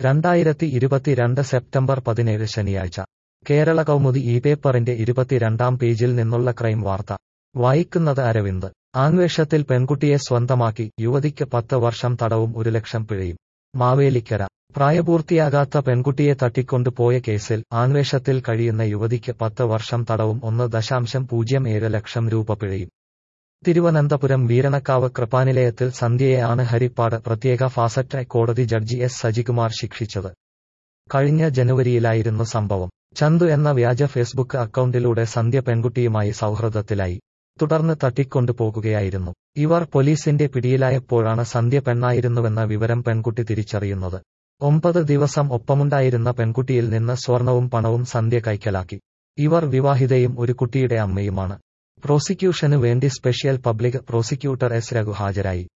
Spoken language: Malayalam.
2022 സെപ്റ്റംബർ 17 ശനിയാഴ്ച കേരള കൗമുദി ഈ പേപ്പറിന്റെ 22-ാം പേജിൽ നിന്നുള്ള ക്രൈം വാർത്ത വായിക്കുന്നത് അരവിന്ദ്. ആൺവേഷത്തിൽ പെൺകുട്ടിയെ സ്വന്തമാക്കി, യുവതിക്ക് 10 വർഷം തടവും 1 ലക്ഷം പിഴയും. മാവേലിക്കര. പ്രായപൂർത്തിയാകാത്ത പെൺകുട്ടിയെ തട്ടിക്കൊണ്ടുപോയ കേസിൽ ആൺവേഷത്തിൽ കഴിയുന്ന യുവതിക്ക് 10 വർഷം തടവും 1.07 ലക്ഷം രൂപ പിഴയും. തിരുവനന്തപുരം വീരണക്കാവ് കൃപാനിലയത്തിൽ സന്ധ്യയെ ആണ് ഹരിപ്പാട് പ്രത്യേക ഫാസ്റ്റ് കോടതി ജഡ്ജി എസ് സജികുമാർ ശിക്ഷിച്ചത്. കഴിഞ്ഞ ജനുവരിയിലായിരുന്നു സംഭവം. ചന്തു എന്ന വ്യാജ ഫേസ്ബുക്ക് അക്കൗണ്ടിലൂടെ സന്ധ്യ പെൺകുട്ടിയുമായി സൗഹൃദത്തിലായി. തുടർന്ന് തട്ടിക്കൊണ്ടുപോകുകയായിരുന്നു. ഇവർ പോലീസിന്റെ പിടിയിലായപ്പോഴാണ് സന്ധ്യ പെണ്ണായിരുന്നുവെന്ന വിവരം പെൺകുട്ടി തിരിച്ചറിയുന്നത്. 9 ദിവസം ഒപ്പമുണ്ടായിരുന്ന പെൺകുട്ടിയിൽ നിന്ന് സ്വർണവും പണവും സന്ധ്യ കൈക്കലാക്കി. ഇവർ വിവാഹിതയും ഒരു കുട്ടിയുടെ അമ്മയുമാണ്. പ്രോസിക്യൂഷനു വേണ്ടി special public prosecutor S Raghu ഹാജരായി.